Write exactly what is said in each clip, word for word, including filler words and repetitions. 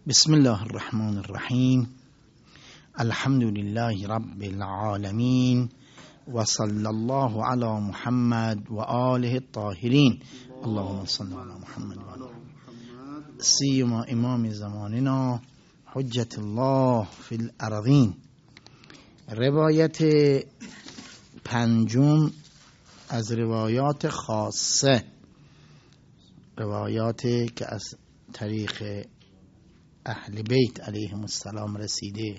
بسم الله الرحمن الرحیم. الحمد لله رب العالمین و صلی الله علی محمد و آله الطاهرین. اللهم صل علی محمد و آله سیما امام زماننا حجت الله فی الارضین. روایت پنجم از روایات خاصه، روایاتی که از طریق اهل بیت علیهم السلام رسیده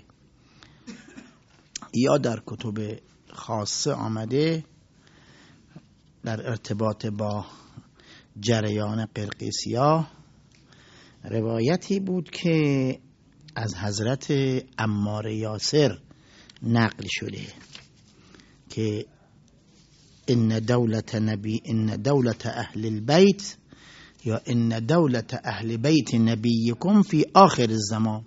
یا در کتب خاصه آمده در ارتباط با جریان قرقیسیاه، روایتی بود که از حضرت عمار یاسر نقل شده که ان دولت نبی ان دولت اهل البیت یا ان دولت اهل بیت نبیکم فی آخر الزمان،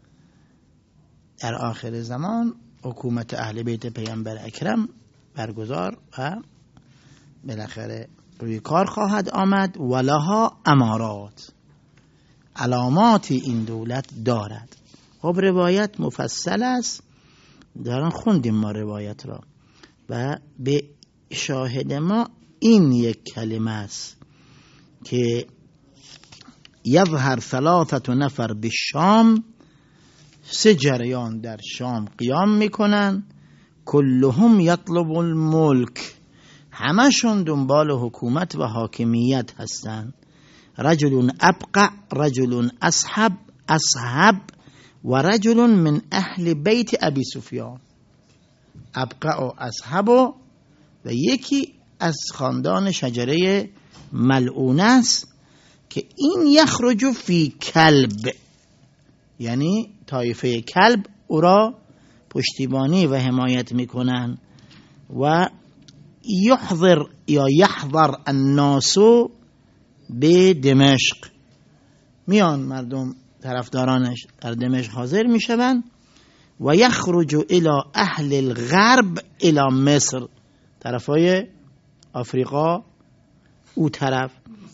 در آخر زمان حکومت اهل بیت پیامبر اکرم برگزار و بالاخره روی کار خواهد آمد. ولها امارات، علامات این دولت دارد. خب روایت مفصل است، دارن خوندیم ما روایت را و به شاهد ما این یک کلمه است که یظهر ثلاثه نفر بالشام، سه جریان در شام قیام میکنن، کلهم یطلب الملک، همشون دنبال حکومت و حاکمیت هستند. رجل ابقع، رجل اصحب اصحب و رجل من اهل بیت ابی سفیان. ابقع و اصحب و یکی از خاندان شجره ملعون است که این یخرج فی کلب، یعنی طایفه کلب او را پشتیبانی و حمایت میکنن. و یحضر یا یحضر الناس به دمشق، میان مردم طرفدارانش در دمشق حاضر میشوند. و یخرج الی اهل الغرب الی مصر، طرفای آفریقا او طرف.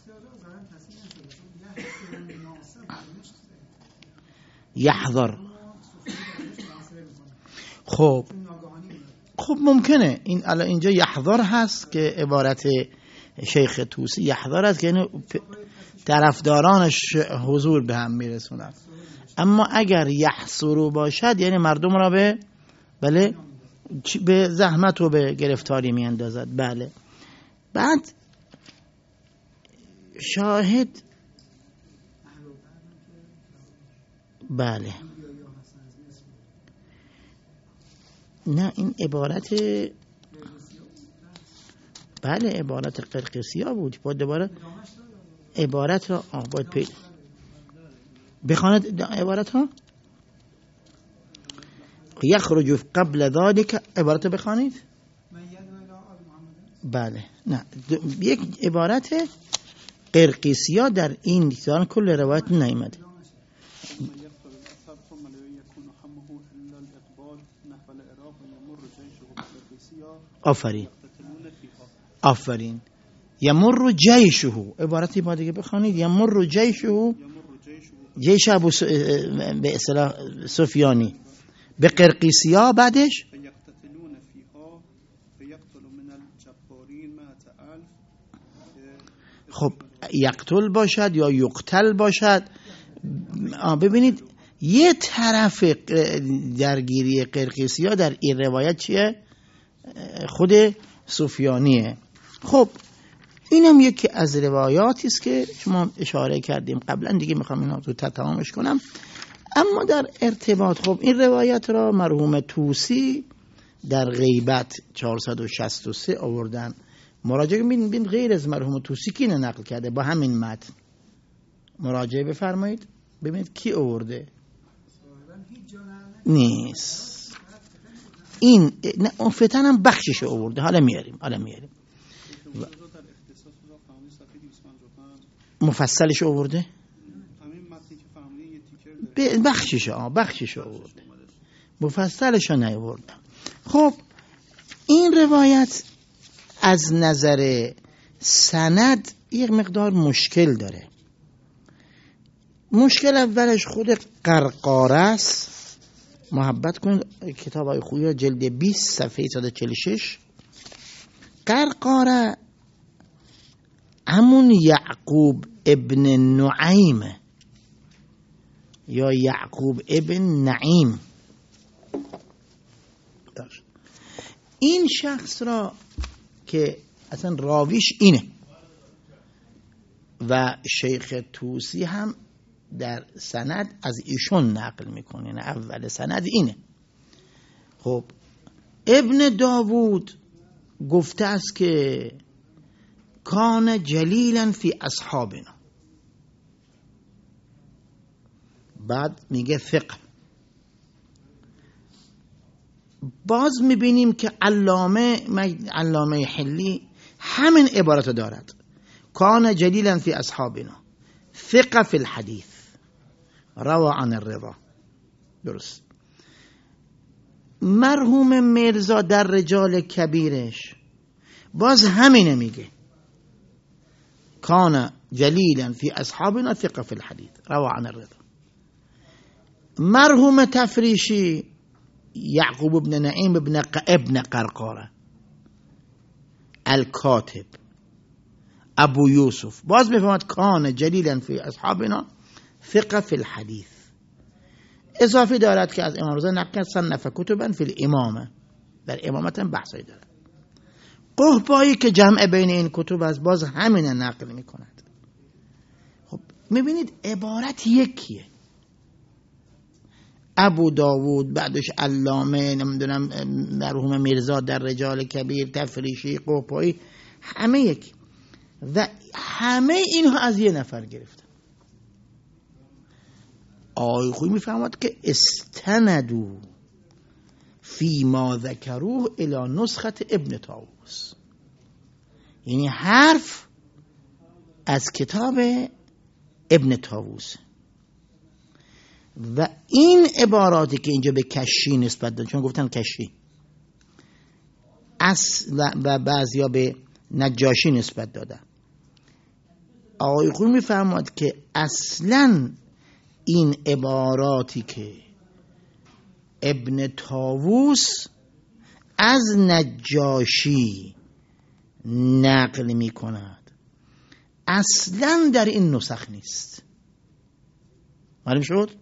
یحضر خب خب ممکنه این الان اینجا یحضر هست که عبارت شیخ طوسی یحضر است که یعنی طرفدارانش حضور به هم میرسونن، اما اگر یحصرو باشد یعنی مردم را به بله به زحمت و به گرفتاری میاندازد. بله. بعد شاهد بله نه این عبارت بله عبارت قرقیسیاه بود. باید دوباره عبارت را آه باید پیدا بخواند عبارت ها. یخرج قبل ذلك، عبارت بخوانید. بله نه یک عبارت قرقیسیاه در این دیکتان کل روایت نیامده. آفرین آفرین یمر جیشه، عبارتی با دیگه بخوانید. یمر جیشه، جیش ابو س... به اصطلاح سفیانی به قرقیسیاه. بعدش خب یقتل باشد یا یقتل باشد. ببینید یه طرف درگیری قرقیسیاه در این روایت چیه؟ خود سفیانیه. خب اینم یکی از روایاتی است که شما اشاره کردیم قبلا، دیگه میخوام اینا رو تمامش کنم. اما در ارتباط خب این روایت را مرحوم طوسی در غیبت چهارصد و شصت و سه آوردن. مراجعه ببین ببین غیر از مرحوم طوسی کی نقل کرده با همین متن، مراجعه بفرمایید ببینید کی آورده. نیست این نه اون فتن هم بخشش آورده، حالا میاریم حالا میاریم مفصلش آورده بخشش آه بخشش آورده، مفصلش نیاورده. خب این روایت از نظر سند یک مقدار مشکل داره. مشکل اولش خود قرقاره است. محبت کنید کتاب های خویی جلد بیست صفحه صد و چهل و شش. قرقاره همون یعقوب ابن نعیم یا یعقوب ابن نعیم، این شخص را که اصلا راویش اینه و شیخ طوسی هم در سند از ایشون نقل میکنه، نه اول سند اینه. خب ابن داوود گفته است که کان جلیلا فی اصحابنا، بعد میگه ثقه. باز میبینیم که علامه علامه حلی همین عبارت دارد، کان جلیلا فی اصحابنا ثقه فی الحدیث روى عن الرضا. درست. مرحوم مرزا در رجال کبیرش باز همینه میگه، کان جلیلا فی اصحابنا ثقه فی الحدیث روى عن الرضا. مرحوم تفریشی یعقوب ابن نعیم ابن ابن قرقاره الکاتب ابو یوسف باز میفهمد کان جلیلا فی اصحابنا ثقه فی الحدیث. اضافه دارد که از امام رضا نقل صنف کتبا فی الامامه، در امامت هم بحثی دارد. قحبایی که جمع بین این کتب است باز همین نقل میکند. خب میبینید عبارت یکیه. ابو داوود، بعدش علامه، نمیدونم مرحوم مرزا در رجال کبیر، تفریشی، قحبایی، همه یک و همه اینها از یه نفر گرفتن. آقای خویی میفهمد که استندو فی ما ذکروه الی نسخت ابن طاووس، یعنی حرف از کتاب ابن طاووس و این عباراتی که اینجا به کشی نسبت دادن، چون گفتن کشی اصل و بعضیا به نجاشی نسبت دادن. آقای خویی میفهمد که اصلاً این عباراتی که ابن طاووس از نجاشی نقل می کند اصلاً در این نسخ نیست. معلوم شد؟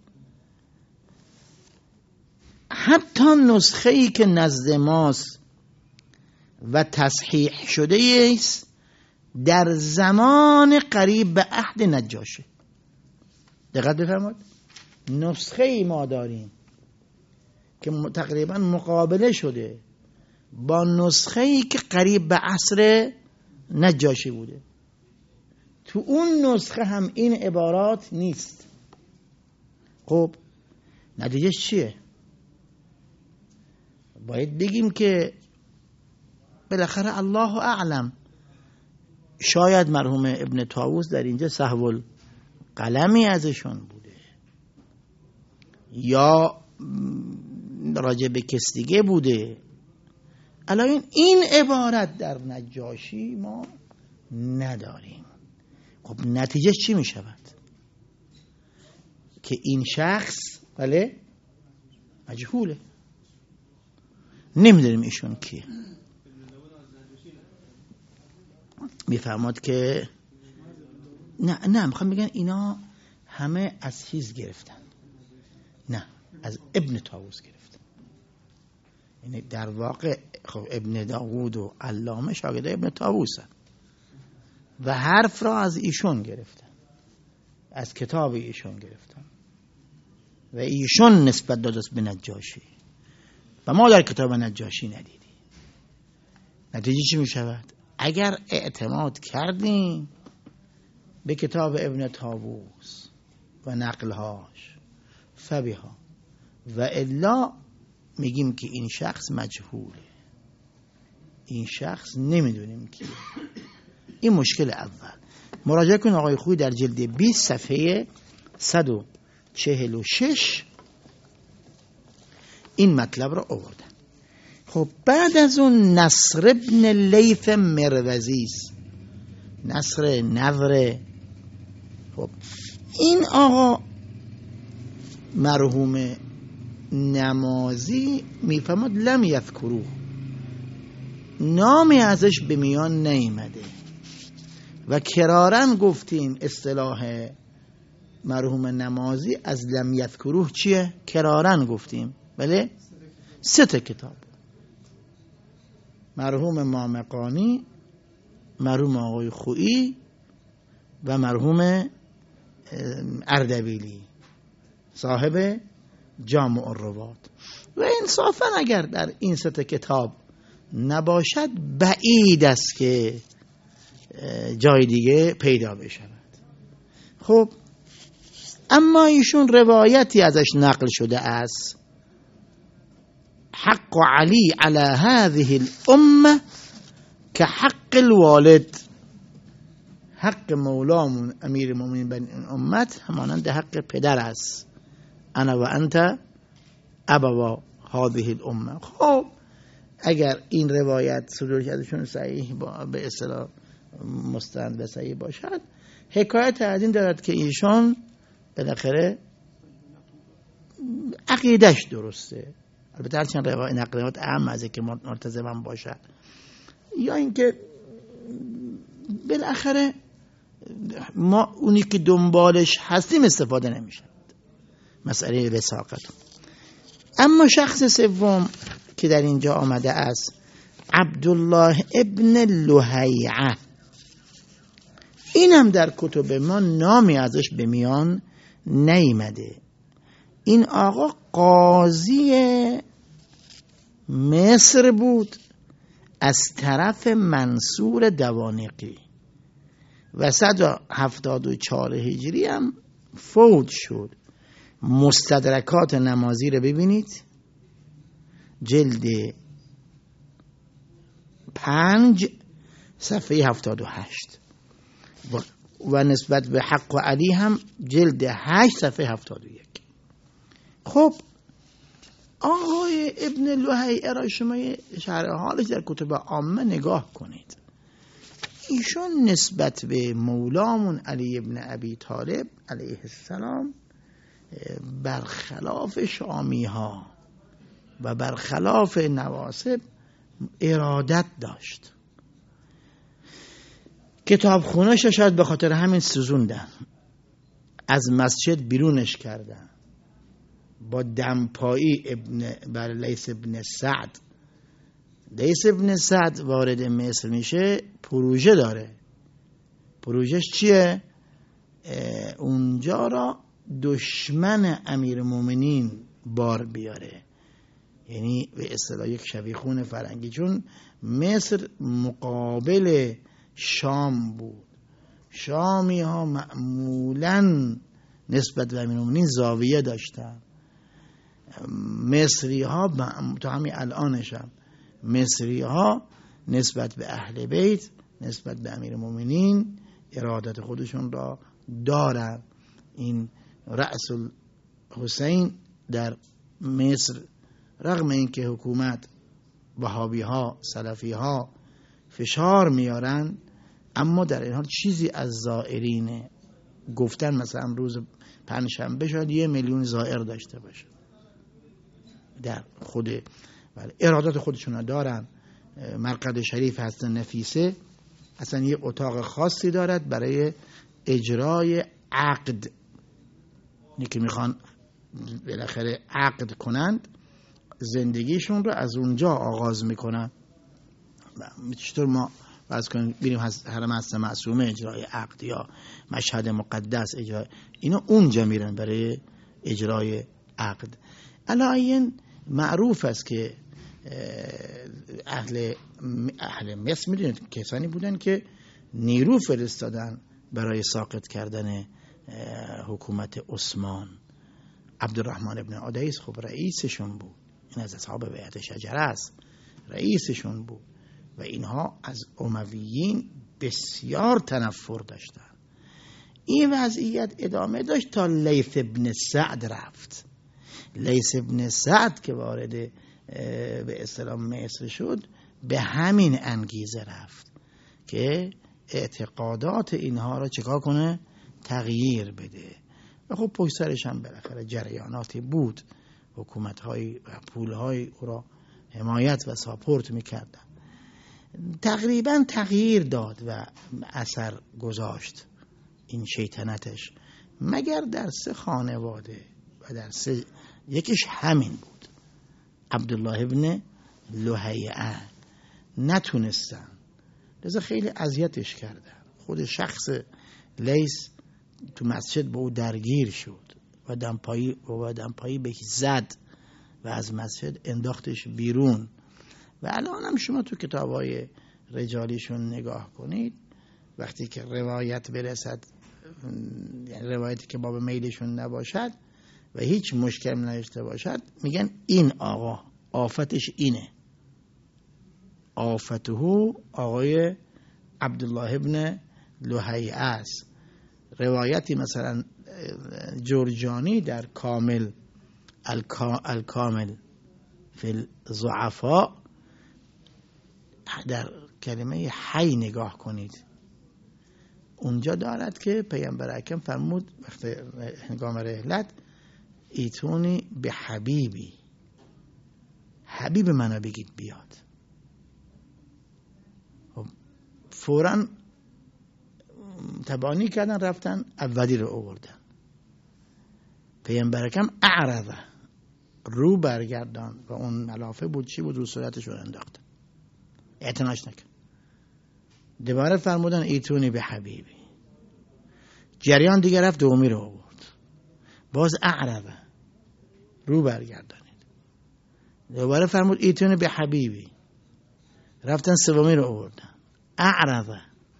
حتی نسخه‌ای که نزد ماست و تصحیح شده است در زمان قریب به عهد نجاشی. دقت بفرمایید، نسخه ای ما داریم که تقریبا مقابله شده با نسخه ای که قریب به عصر نجاشی بوده. تو اون نسخه هم این عبارات نیست. خب نتیجه چیه؟ باید بگیم که بالاخره الله اعلم، شاید مرحوم ابن طاووس در اینجا سهو قلمی ازشون بوده یا راجع به کس دیگه بوده. الان این عبارت در نجاشی ما نداریم. خب نتیجه چی می شود؟ که این شخص بله مجهوله، نمیدونیم ایشون کیه. میفهمد که نه نه میخوام بگن اینا همه از چیز گرفتن، نه از ابن طاووس گرفتن. یعنی در واقع خب ابن داوود و علامه شاگرد ابن طاووسن و حرف را از ایشون گرفتن، از کتاب ایشون گرفتن و ایشون نسبت داده به نجاشی و ما در کتاب نجاشی ندیدیم. نتیجه چی می شود؟ اگر اعتماد کردیم به کتاب ابن طاووس و نقلهاش فبها و الا میگیم که این شخص مجهوله، این شخص نمیدونیم کیه. این مشکل اول. مراجعه کن آقای خویی در جلد بیست صفحه صد و چهل و شش این مطلب را آوردن. خب بعد از اون نصر ابن لیث مروزی است، نصر نور خب این آقا مرحوم نمازی میفهمد لم یذکروه، نامی ازش به میان نیامده و کرارن گفتیم اصطلاح مرحوم نمازی از لم یذکروه چیه؟ کرارن گفتیم بله سه تا کتاب، مرحوم مامقانی، مرحوم آقای خویی و مرحوم اردبیلی صاحب جامع الروات. و انصافا اگر در این سه تا کتاب نباشد بعید است که جای دیگه پیدا بشود. خب اما ایشون روایتی ازش نقل شده است حق علی علی هذه الامه که حق الوالد، حق مولامون امیر مومنین بین این امت همانند حق پدر است، انا و انت ابوا هذه الامه. خب اگر این روایت صدور کردشون صحیح به اصطلاح مستند به صحیح باشد، حکایت از این دارد که ایشان بالاخره عقیدش درسته، البته هرچند روایت نقلیات اهم از که ملتزم باشد، یا اینکه بالاخره ما اونی که دنبالش هستیم استفاده نمیشه، مسئله وثاقت. اما شخص سوم که در اینجا آمده است عبدالله ابن لهیعه، این هم در کتب ما نامی ازش به میان نیامده. این آقا قاضی مصر بود از طرف منصور دوانقی و صد و هفتاد و چهار هجری هم فوت شد. مستدرکات نمازی رو ببینید، جلد پنج صفحه هفتاد و هشت و نسبت به حق و علی هم جلد هشت صفحه هفتاد و یک. خب آقای ابن لهیعه را شما شرح حالش در کتب عامه نگاه کنید. ایشون نسبت به مولامون علی ابن ابی طالب علیه السلام برخلاف شامی ها و برخلاف نواصب ارادت داشت. کتاب خونش شاید به خاطر همین سوزوندن، از مسجد بیرونش کردن، با دمپایی ابن بر لیث ابن سعد. لیث ابن سعد وارد مصر میشه، پروژه داره. پروژهش چیه؟ اونجا را دشمن امیر مومنین بار بیاره، یعنی به اصطلاح یک شبیخون فرنگی، چون مصر مقابل شام بود. شامی ها معمولاً نسبت به امیر مومنین زاویه داشتن، مصری ها تا همین الانش هم مصری ها نسبت به اهل بیت، نسبت به امیر مومنین ارادت خودشون را دارن. این رأس الحسین در مصر رغم اینکه حکومت وهابی ها سلفی ها فشار میارن، اما در این حال چیزی از زائرین گفتن مثلا روز پنجشنبه شاید یه میلیون زائر داشته باشه در خود، ولی ارادات خودشون دارن. مرقد شریف هست نفیسه اصلا یه اتاق خاصی دارد برای اجرای عقد، اینی که میخوان بالاخره عقد کنند زندگیشون رو از اونجا آغاز میکنن. چطور ما باز کنیم بریم حرم هست معصومه اجرای عقد یا مشهد مقدس اجرای، اینا اونجا میرن برای اجرای عقد. علاین معروف است که اهل اهل مصر میدونید کسانی بودن که نیرو فرستادن برای ساقط کردن حکومت عثمان. عبدالرحمن ابن عدیس خب رئیسشون بود، این از اصحاب بیعت شجره است، رئیسشون بود و اینها از امویین بسیار تنفر داشتن. این وضعیت ادامه داشت تا لیث ابن سعد رفت. لیث ابن سعد که وارد به اصطلاح مصر شد به همین انگیزه رفت که اعتقادات اینها را چکار کنه؟ تغییر بده. و خب پشت سرش هم بالاخره جریاناتی بود، حکومت‌های و پول‌های او را حمایت و ساپورت می‌کردن. تقریبا تغییر داد و اثر گذاشت این شیطنتش، مگر در سه خانواده و در سه یکیش همین بود، عبدالله ابن لهیعه، نتونستن، لذا خیلی اذیتش کردن. خود شخص لیث تو مسجد با او درگیر شد و دمپایی و دمپایی بهش زد و از مسجد انداختش بیرون. و الان هم شما تو کتاب‌های رجالیشون نگاه کنید، وقتی که روایت برسد، یعنی روایتی که باب میلشون نباشد و هیچ مشکل نداشته باشد، میگن این آقا آفتش اینه، آفته آقای عبدالله ابن لهیعه است. روایتی مثلا جرجانی در کامل الکامل فی الضعفاء در کلمه حی نگاه کنید، اونجا دارد که پیامبر اکرم فرمود وقتی هنگام رحلت ایتونی به حبیبی، حبیب منو بگید بیاد. فوراً تبانی کردن، رفتن اولی رو آوردن. پیامبر اکرم اعرض، رو برگردان و اون ملافه بود چی بود رو صورتش رو انداخت، اعتناش نکرد. دوباره فرمودن ایتونی به حبیبی، جریان دیگه رفت دومی رو آورد، باز اعرض، رو برگردانید. دوباره فرمود ایتونی به حبیبی، رفتن سومی رو آوردن، اعرض.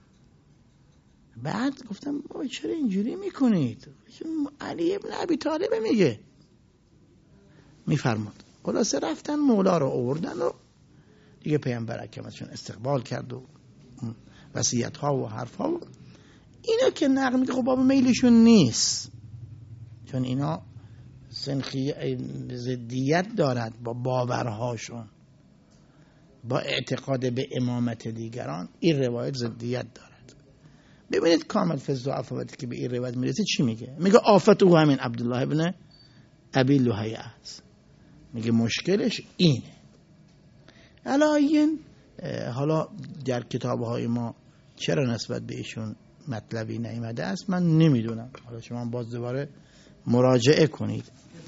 بعد گفتم بابا چرا اینجوری میکنید؟ علی ابن ابی طالب میگه، میفرماد. خلاصه رفتن مولا رو آوردن و دیگه پیامبر اکرمشون استقبال کرد و وصیت ها و حرف ها و اینا که نقل میگه خب باب میلشون نیست، چون اینا سنخی ضدیت دارد با باورهاشون، با اعتقاد به امامت دیگران. این روایت ضدیت دارد. ببینید کامل فی الضعفاء که به این روایت میرسه چی میگه؟ میگه آفت او همین عبدالله ابن ابی لهیعه است. میگه مشکلش اینه. علایین حالا در کتاب‌های ما چرا نسبت به ایشون مطلبی نیامده است من نمیدونم، حالا شما باز دوباره مراجعه کنید.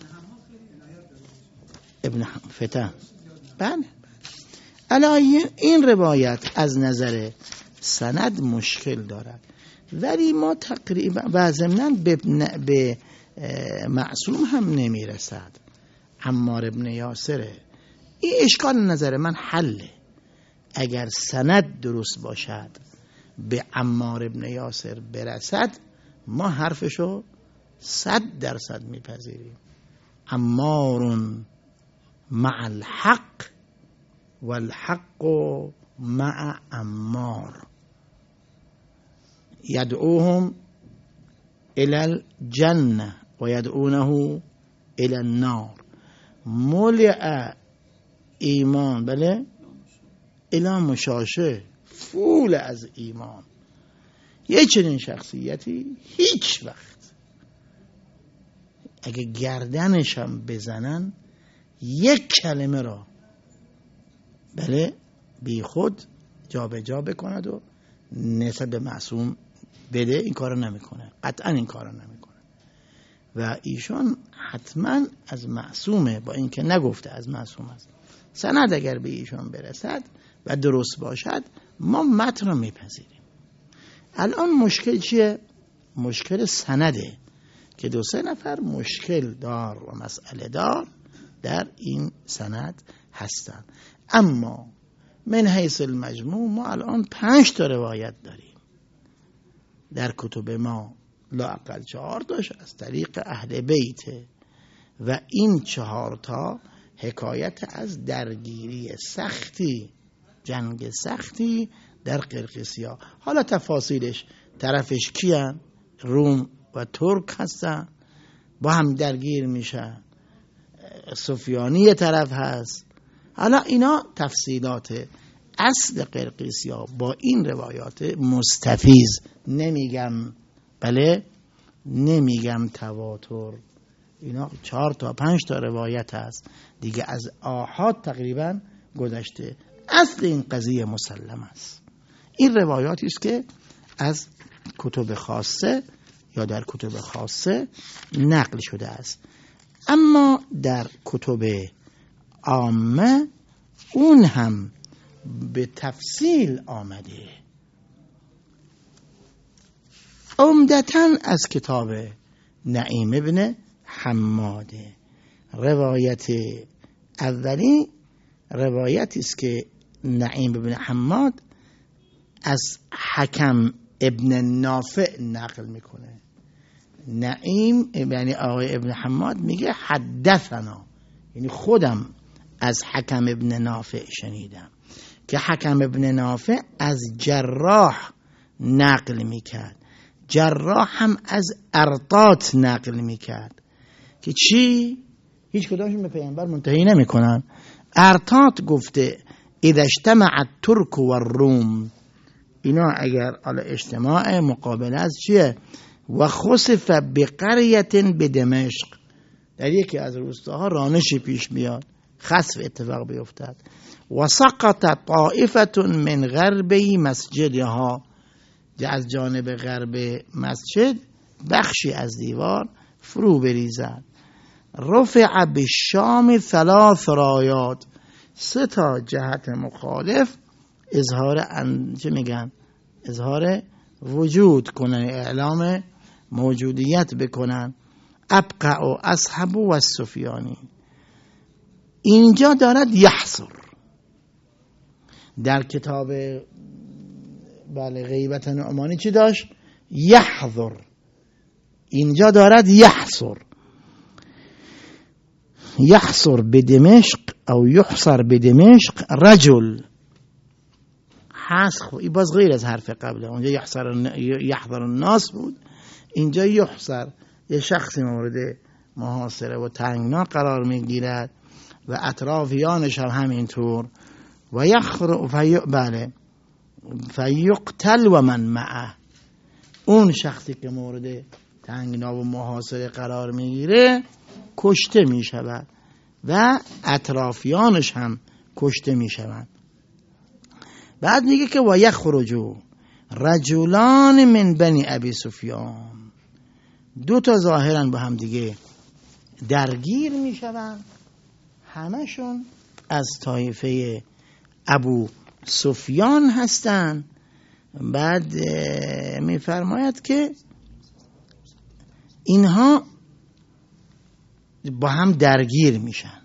ابن فتح بله. علایین این روایت از نظر سند مشکل دارد، ولی ما تقریبا و ضمناً به, به معصوم هم نمیرسد. عمار ابن یاسره. این اشکال نظر من حله. اگر سند درست باشد به عمار ابن یاسر برسد، ما حرفشو صد درصد میپذیریم. عمار مع الحق والحق مع عمار يدعوهم الى الجنه ويدعونه الى النار. ملئ ایمان بله الى مشاشه، فول از ایمان. یه چنین شخصیتی هیچ وقت اگه گردنش هم بزنن یک کلمه را بله بی خود جا به جا بکند و نسبت به معصوم بده، این کارو نمیکنه، قطعا این کارو نمیکنه. و ایشون حتما از معصومه، با اینکه نگفته از معصوم است. سند اگر به ایشون برسد و درست باشد ما متن رو میپذیریم. الان مشکل چیه؟ مشکل سنده که دو سه نفر مشکل دار و مسئله دار در این سند هستن. اما من حیث المجموع ما الان پنج تا روایت داریم در کتب ما، لااقل چهار تاش از طریق اهل بیت و این چهار تا حکایت از درگیری سختی، جنگ سختی در قرقیسیا. حالا تفاصیلش طرفش کیان؟ روم و ترک هستن، با هم درگیر میشن. سفیانی طرف هست. حالا اینا تفصیلات اصل قرقیسیا با این روایات مستفیض نمیگم، بله نمیگم تواتر، اینا چهار تا پنج تا روایت هست دیگه، از آحاد تقریبا گذشته. اصل این قضیه مسلم است. این روایاتی است که از کتب خاصه یا در کتب خاصه نقل شده است. اما در کتب عامه اون هم به تفصیل آمده، عمدتاً از کتاب نعیم ابن حماد. روایت اولی روایتی است که نعیم ابن حماد از حکم ابن نافع نقل میکنه. نعیم یعنی آقای ابن حماد میگه حدثنا، یعنی خودم از حکم ابن نافع شنیدم، که حکم ابن نافع از جراح نقل میکرد. جراح هم از ارطات نقل میکرد که چی؟ هیچ کدامشون به پیامبر منتهی نمیکنن. ارطات گفته اذا اجتمع الترک و الروم، اینا اگر على اجتماع مقابل از چیه؟ و خسف بقریت به دمشق، در یکی از روستاها رانشی پیش بیاد، خسف اتفاق بیفتد. و سقط طائفه من غربی مسجدها، از جانب غرب مسجد بخشی از دیوار فرو بریزد. رفع بالشام ثلاث رایات، سه تا جهت مخالف اظهار ان... چه میگن؟ اظهار وجود کنن، اعلام موجودیت بکنن. ابقع و اصحب و سفیانی. اینجا دارد یحصر، در کتاب بله غیبت نعمانی چی داشت؟ یحضر. اینجا دارد یحصر، یحصر به دمشق او یحصر به دمشق رجل. حسخ این باز غیر از حرف قبله، اونجا یحصر یحضر الناس بود، اینجا یحصر یه شخصی مورد محاصره و تنگنا قرار میگیرد و اطرافیانش هم همینطور. و یخر فی... بله فیقتل و من معه، اون شخصی که مورد تنگنا و محاصره قرار میگیره کشته میشود و اطرافیانش هم کشته میشوند. بعد میگه که و یخرجو رجلان من بنی ابی سفیان، دو تا ظاهرا با هم دیگه درگیر میشوند، همشون از طایفه ابو سفیان هستند. بعد میفرماید که اینها با هم درگیر میشن،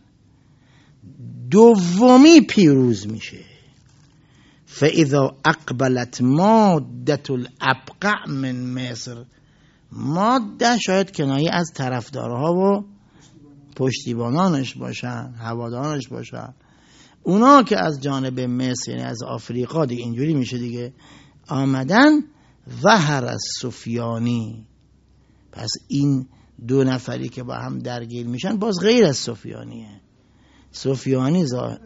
دومی پیروز میشه. فاذا اقبلت ماده الابقع من مصر، ماده شاید کنایه از طرفدارها و پشتیبانانش باشن، هوادارانش باشن، اونا که از جانب مصر یعنی از آفریقا دیگه اینجوری میشه دیگه آمدن. ظهر از سفیانی، پس این دو نفری که با هم درگیر میشن باز غیر از سفیانیه. سفیانی ظاهر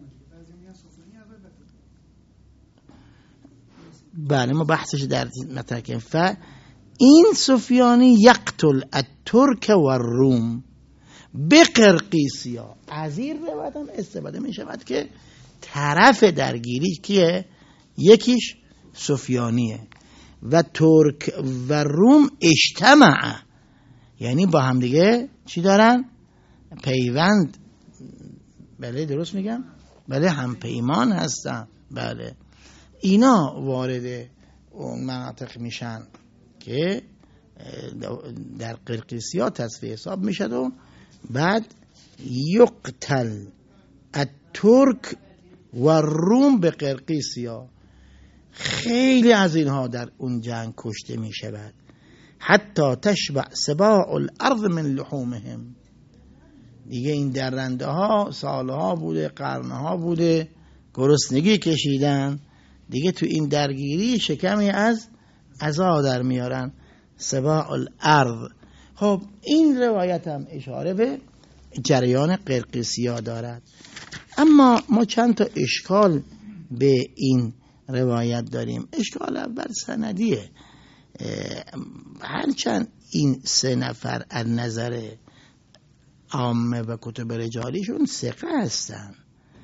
بله ما بحثش در مطرح کنیم. ف این سفیانی یقتل الترک و الروم بقرقیسیا. از این روایت هم استفاده می شود که طرف درگیری کیه؟ یکیش سفیانیه. و ترک و روم اجتماع، یعنی با هم دیگه چی دارن؟ پیوند. بله درست میگم؟ بله هم پیمان هستن. بله اینا وارد اون مناطق میشن که در قرقیسیا تصفیه حساب میشد و بعد یقتل الترک و روم به قرقیسیا. خیلی از اینها در اون جنگ کشته می شود، حتی تشبع سباع الارض من لحومهم. دیگه این درنده ها سالها بوده، قرنها بوده گرسنگی کشیدن، دیگه تو این درگیری شکمی از عزا در میارن. سباع الارض. خب این روایت هم اشاره به جریان قرقیسیا دارد. اما ما چند تا اشکال به این روایت داریم. اشکال اول سندیه، هرچند این سه نفر از نظر عامه و کتب رجالیشون ثقه هستن،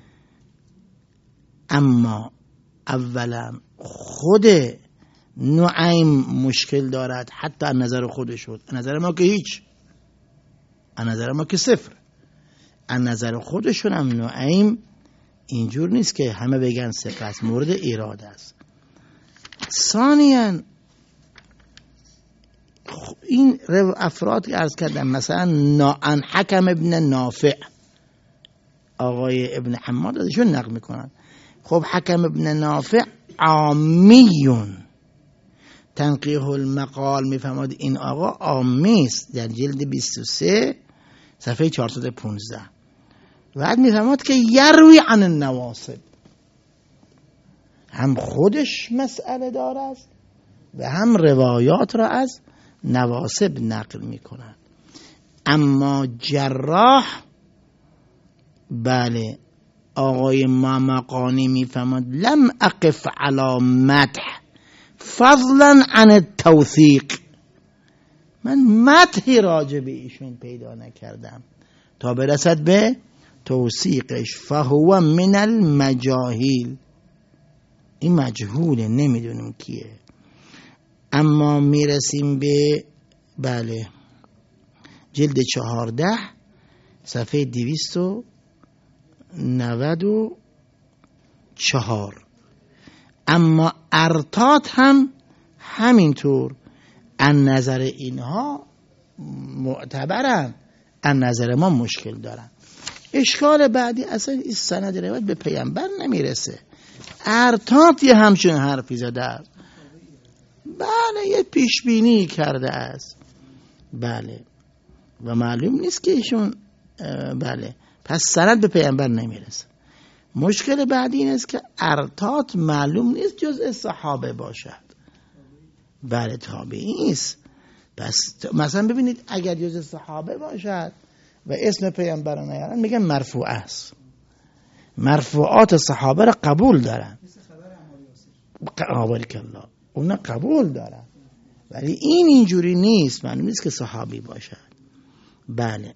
اما اولا خود نعیم مشکل دارد، حتی از نظر خودشون. از نظر ما که هیچ، از نظر ما که صفر. از نظر خودشون هم نعیم اینجور نیست که همه بگن ثقه است، مورد ایراد است. ثانیاً این افراد که عرض کردم، مثلا ان حکم ابن نافع، آقای ابن حماد ازشون نقل میکنن. خب حکم ابن نافع عامیون، تنقیح المقال میفهمد این آقا عامی است، در جلد بیست و سه صفحه چهارصد و پانزده. بعد میفهمد که یروی عن النواصب، هم خودش مسئله دارد و هم روایات را از نواصب نقل میکنند. اما جراح، بله، آقای مامقانی میفهمد لم اقف علی مدح فضلا عن التوثیق، من مدحی راجع به ایشون پیدا نکردم تا برسد به توثیقش. فهو من المجاهیل، این مجهوله، نمیدونیم کیه. اما میرسیم به بله جلد چهارده صفحه دویست و نود و چهار. اما ارتات هم همینطور از نظر اینها معتبرن، از نظر ما مشکل دارن. اشکال بعدی اصلا این سند روایت به پیامبر نمیرسه. ارتات یه همچون حرفی زده است، بله، یه پیشبینی کرده است، بله، و معلوم نیست که ایشون، بله، پس سند به پیامبر نمیرسه. مشکل بعدی این است که ارتات معلوم نیست جزء صحابه باشد، بله، تابعی است. پس مثلا ببینید اگر جزء صحابه باشد و اسم پیامبر رو نیارن میگن مرفوع است، مرفوعات صحابه را قبول دارن، قابل کلا اونا قبول دارن، ولی این اینجوری نیست، معلوم نیست که صحابی باشد. بله،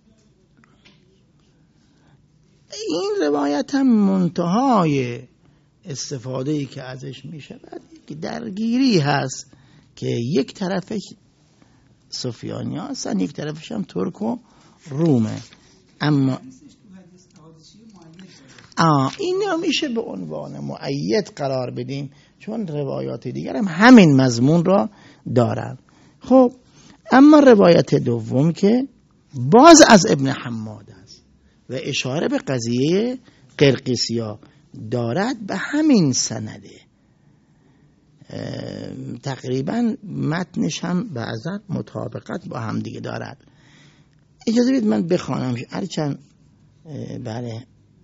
این روایت هم منتهای استفاده‌ای که ازش میشه که درگیری هست که یک طرفش سفیانی هستن، یک طرفش هم ترک و رومه. اما آه این میشه به عنوان مؤید قرار بدیم، چون روایات دیگر هم همین مضمون را دارن. خب اما روایت دوم که باز از ابن حماد است و اشاره به قضیه قرقیسیا دارد، به همین سنده، تقریبا متنش هم بعضا مطابقت با هم دیگه دارد. اجازه بدید من بخوانم هرچند بله.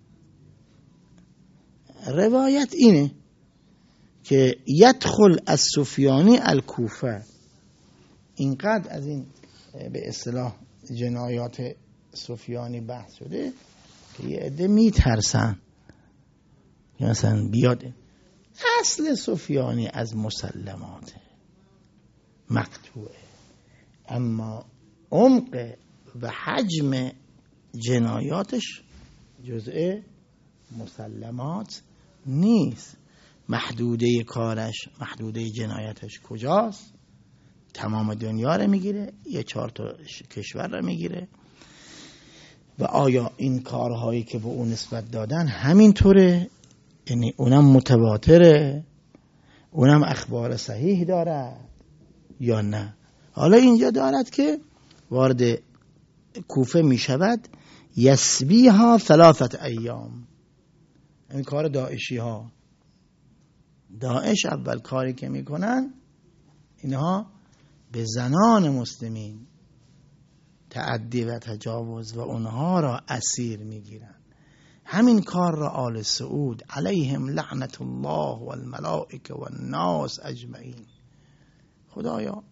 روایت اینه که یدخل از سفیانی الکوفه، اینقدر از این به اصطلاح جنایات سفیانی بحث شده که یه عده میترسن که مثلا بیاد. اصل سفیانی از مسلمات مقطوعه، اما عمق و حجم جنایاتش جزء مسلمات نیست. محدوده کارش، محدوده جنایتش کجاست؟ تمام دنیا رو میگیره، یه چهار تا کشور رو میگیره. و آیا این کارهایی که به اون نسبت دادن همینطوره؟ یعنی اونم متواتره، اونم اخبار صحیح داره یا نه؟ حالا اینجا دارد که وارد کوفه میشود، یسبیها ثلاثت ایام. این کار داعشی ها، داعش اول کاری که میکنن اینها به زنان مسلمین تعدی و تجاوز و اونها را اسیر میگیرن. همین کار را آل سعود علیهم لعنت الله و الملائکه و الناس اجمعین. خدایا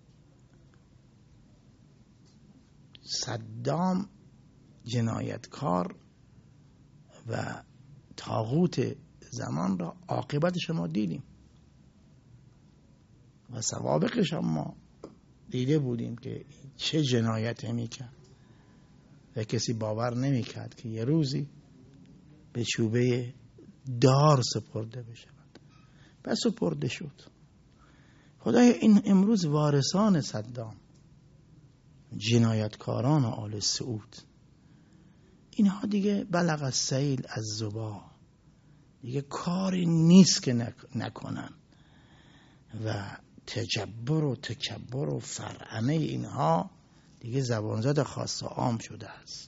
صدام جنایتکار و طاغوت زمان را عاقبتش ما دیدیم و سوابقش هم ما دیده بودیم که چه جنایتی میکرد و کسی باور نمیکرد که یه روزی به چوبه دار سپرده بشه. پس سپرده شد. خدایا این امروز وارثان صدام، جنایتکاران آل سعود، اینها دیگه بلغ السیل از زبا، دیگه کاری نیست که نکنن و تجبر و تکبر و فرعنه اینها دیگه زبانزد خاص و عام شده است.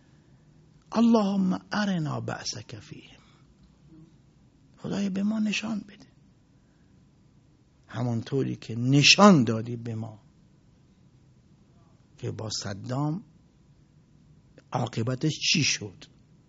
اللهم ارنا بأسک فیهم، خدایا به ما نشان بده همونطوری که نشان دادی به ما که با صدام عاقبتش چی شد.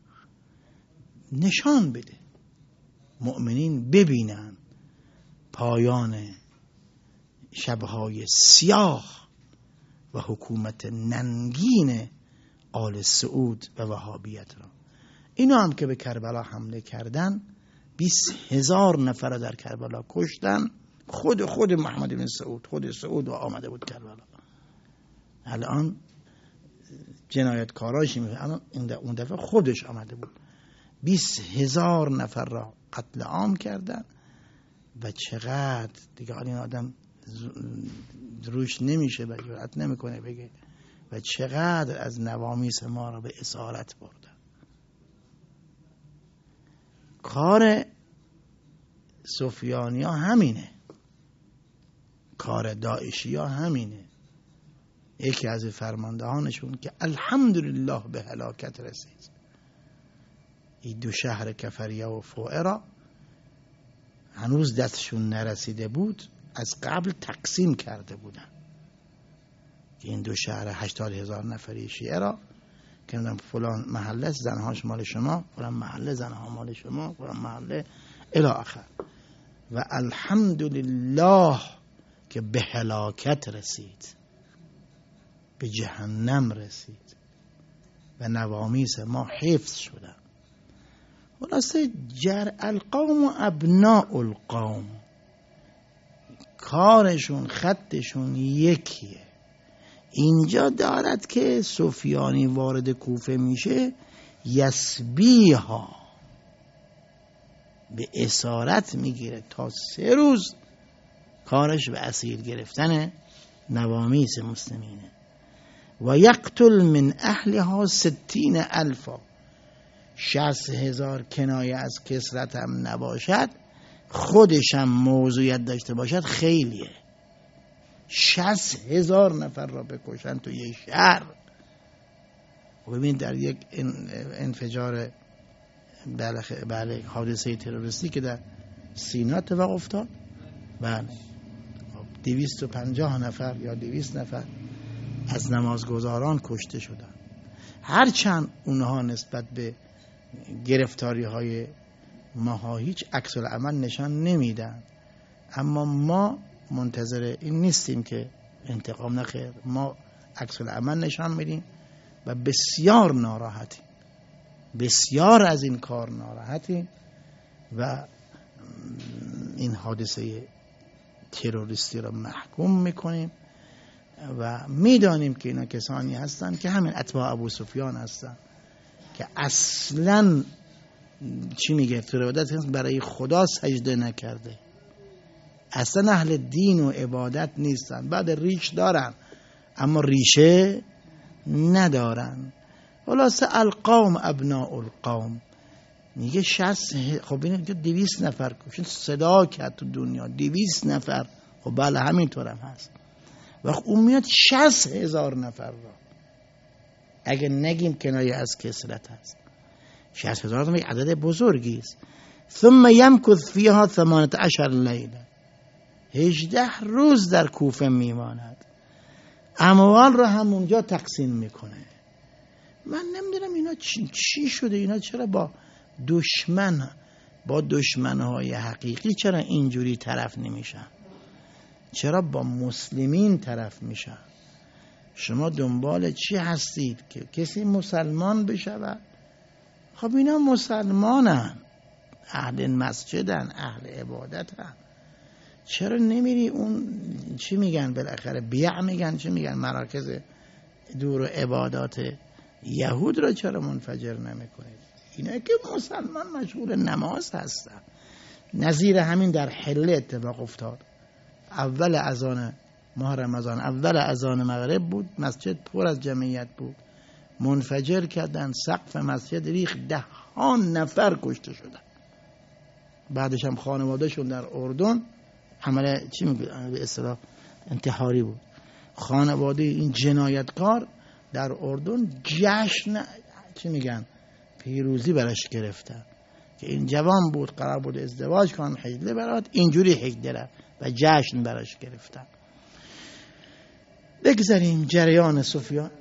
نشان بده مؤمنین ببینن پایان شبهای سیاه و حکومت ننگین آل سعود و وهابیت را. اینو هم که به کربلا حمله کردن، بیست هزار نفر در کربلا کشتن. خود خود محمد بن سعود، خود سعود و آمده بود کربلا. الان جنایتکاراش میگه، اون دفعه خودش آمده بود. بیست هزار نفر را قتل عام کردن و چقدر دیگه این آدم روش نمیشه و جرأت نمیکنه بگه و چقدر از نوامیس ما را به اسارت بردن. کار سفیانی ها همینه، کار داعشی ها همینه. یکی از فرماندهانشون که الحمدلله به هلاکت رسید، این دو شهر کفریه و فوئرا هنوز دستشون نرسیده بود، از قبل تقسیم کرده بودن که این دو شهر هشتاد هزار نفری شیعه را که فلان محله زنهاش مال شما، فلان محله زنها مال شما، فلان محله الی آخر. و الحمدلله که به هلاکت رسید، به جهنم رسید و نوامیس ما حفظ شدن. خلاصه جر القوم و ابناء القوم، کارشون خطشون یکیه. اینجا دارد که سفیانی وارد کوفه میشه، یسبیها به اسارت میگیره تا سه روز کارش به اسیر گرفتن نوامیس مسلمینه. و یقتل من اهلها ستین الفا، شصت هزار کنایه از کسرت هم نباشد، خودش هم موضوعیت داشته باشد، خیلیه. شصت هزار نفر را بکشن تو یک شهر. ببین در یک انفجار بله بله حادثه تروریستی که در سینا اتفاق افتاد، بله دویست و پنجاه نفر یا دویست نفر از نمازگزاران کشته شدن. هرچند اونها نسبت به گرفتاری های ما هیچ عکس العمل نشان نمیدن، اما ما منتظر این نیستیم که انتقام نخیر، ما عکس العمل نشان میدیم و بسیار ناراحتیم، بسیار از این کار ناراحتیم و این حادثه تروریستی را محکوم میکنیم و میدانیم که اینا کسانی هستند که همین اتباع ابو سفیان هستند که اصلا چی میگه تو روایت برای خدا سجده نکرده، اصلا اهل دین و عبادت نیستن. بعد ریش دارن اما ریشه ندارن. خلاصه القوم ابناء القوم میگه شصت، خب این دویست نفر کشن، صدا کرد تو دنیا دویست نفر. خب بله همینطور هم هست. وقت اون میاد شصت هزار نفر را، اگه نگیم کنایه از کسرت هست، شصت هزار هم یک عدد بزرگی است. ثم یمکث فیها ثمانیة عشر لیله، هجده روز در کوفه میماند، اموال را هم اونجا تقسیم میکنه. من نمیدونم اینا چی, چی شده، اینا چرا با دشمن با دشمنهای حقیقی چرا اینجوری طرف نمیشن، چرا با مسلمین طرف میشن؟ شما دنبال چی هستید که کسی مسلمان بشود؟ خب اینا مسلمانن، اهل مسجدن، اهل عبادتن. چرا نمیری اون چی میگن بالاخره بیع میگن چی میگن مراکز دور و عبادات یهود را چرا منفجر نمیکنید؟ اینا که مسلمان مشغول نماز هستن. نظیر همین در حله اتفاق افتاد. اول اذان ماه رمضان، اول اذان مغرب بود، مسجد پر از جمعیت بود، منفجر کردن، سقف مسجد ریخت، ده ها نفر کشته شدن. بعدش هم خانوادهشون در اردن عمل چی میگه به اصطلاح انتحاری بود. خانواده این جنایتکار در اردن جشن چی میگن پیروزی براش گرفتن که این جوان بود قرار بود ازدواج کنن حجله برات، اینجوری حجله رفت و جشن براش گرفتن. بگذاریم جریان سفیان.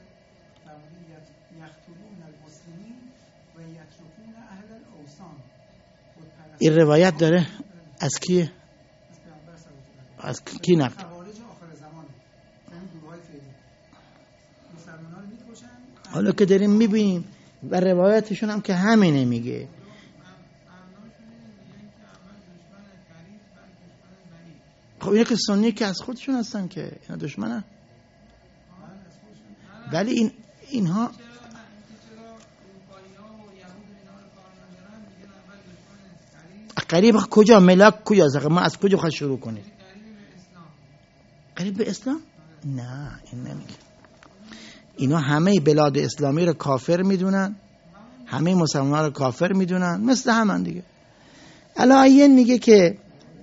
این روایت داره از کی؟ از کی نقل؟ حالا که داریم میبینیم و روایتشون هم که همینه میگه. خب اینا که سنی که از خودشون هستن که اینا دشمنن، ولی این اینها قریب کجا ملاک کجا زخم ما از کجا خواهد شروع کنید؟ قریب به اسلام؟ نه این نمیگه. اینا همه بلاد اسلامی رو کافر میدونن، همه مسلمان رو کافر میدونن، مثل همن دیگه. علایین میگه که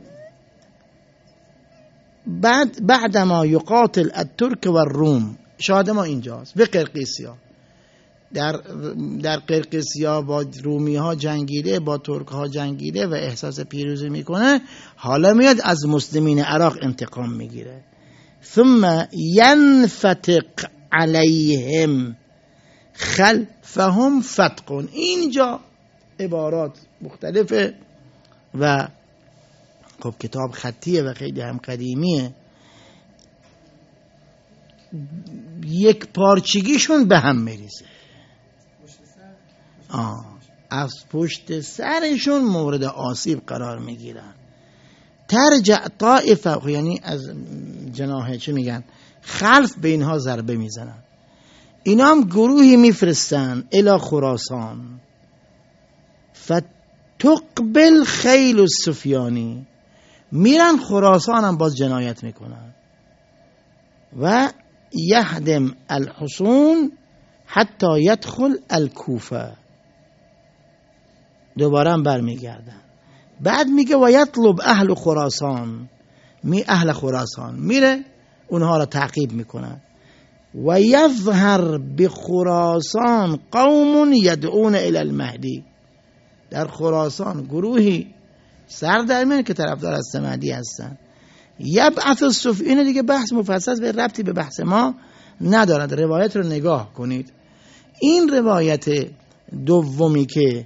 بعد بعدما یقاتل الترک و الروم، شاهد ما اینجاست به قرقیسیا، در در قرقیسیا با رومی ها جنگیده، با ترک ها جنگیده و احساس پیروزی میکنه، حالا میاد از مسلمین عراق انتقام میگیره. ثم ینفتق علیهم خلفهم فتقون. اینجا عبارات مختلفه و خب کتاب خطیه و خیلی هم قدیمیه، یک پارچگیشون به هم میریزه. آه از پشت سرشون مورد آسیب قرار میگیرن. ترجع طائفه، یعنی از جناح چه میگن خلف به اینها ضربه میزنن. اینا هم گروهی میفرستن الی خراسان، فتقبل خیل السفیانی، میرن خراسان هم باز جنایت میکنن و یهدم الحصون حتی یدخل الکوفه، دوباره هم برمیگردن. بعد میگه و یطلب اهل خراسان، می اهل خراسان میره اونها را تعقیب میکنن. و یظهر بخراسان قوم یدعون الی المهدی، در خراسان گروهی سر در میان که طرفدار از مهدی هستن. یبعث الصف، اینه دیگه بحث مفصل به ربطی به بحث ما ندارد، روایت رو نگاه کنید. این روایت دومی که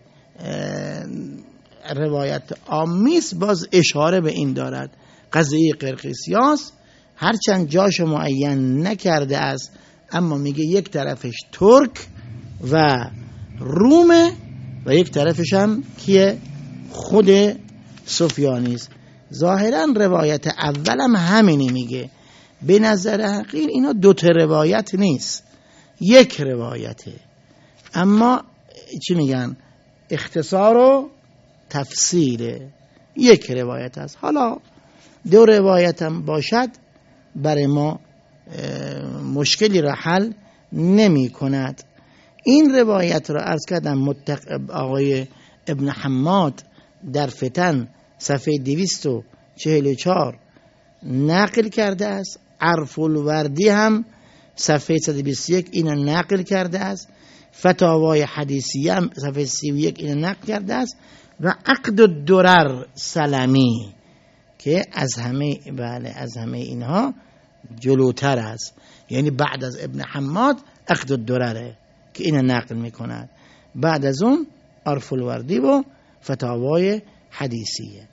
روایت آمیس باز اشاره به این دارد، قضیه قرقیسیاس، هرچند جاش معین نکرده است، اما میگه یک طرفش ترک و رومه و یک طرفش هم کیه؟ خود سفیانی است. ظاهرا روایت اولم همینی میگه. به نظر حقیر اینا دو تا روایت نیست، یک روایته، اما چی میگن اختصار و تفسیره، یک روایت است. حالا دو روایت هم باشد برای ما مشکلی را حل نمی کند. این روایت را عرض کردم متق... آقای ابن حماد در فتن صفحه دویست و چهل و چهار نقل کرده است. عرف الوردی هم صفحه صد و بیست و یک اینو نقل کرده است. فتاوای حدیثی هم صفحه سی و یک اینو نقل کرده است. و عقد الدرر سلمی که از همه بله از همه اینها جلوتر است، یعنی بعد از ابن حماد عقد الدرره که اینو نقل میکند، بعد از اون عرف الوردی و فتاوای حدیثیه.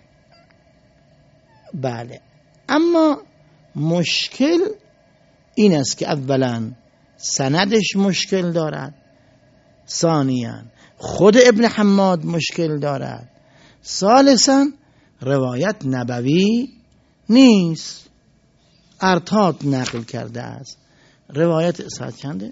بله، اما مشکل این است که اولا سندش مشکل دارد، ثانیاً خود ابن حماد مشکل دارد، ثالثاً روایت نبوی نیست، ارتاد نقل کرده است. روایت ساعت چنده؟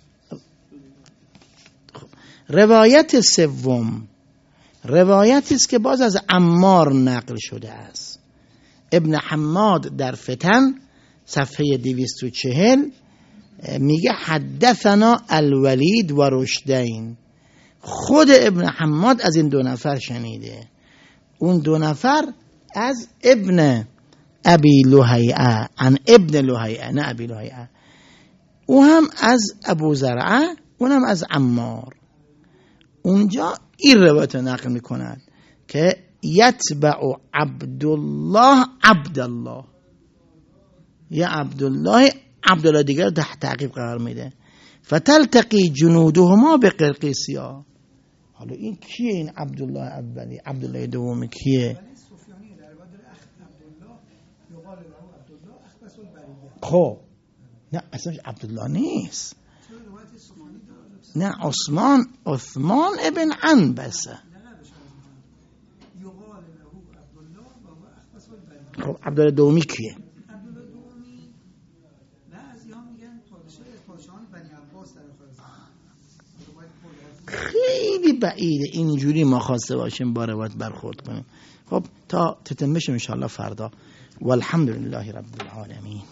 روایت سوم روایتی است که باز از عمار نقل شده است. ابن حماد در فتن صفحه دویست و چهل میگه حدثنا الولید و رشدین. خود ابن حماد از این دو نفر شنیده. اون دو نفر از ابن ابی لهیعه، عن ابن لهیعه، نه ابی لهیعه. او هم از ابو زرعه، اونم از عمار. اونجا این روایت نقل میکنند که یتبع عبدالله عبدالله، یا عبدالله عبدالله دیگر تحت تعقیب قرار میده. فتلتقی جنودهما به قرقیسیا. حالا این کیه؟ این عبدالله اولی، عبدالله دومی کیه؟ خب نه اصلا عبدالله نیست، نه عثمان عثمان ابن عنبسه. خب عبدالله دومی کیه؟ خیلی بعیده اینجوری ما خواسته باشیم با روایت برخورد کنیم. خب تا تتمه بشیم ان شاء الله فردا. والحمد لله رب العالمین.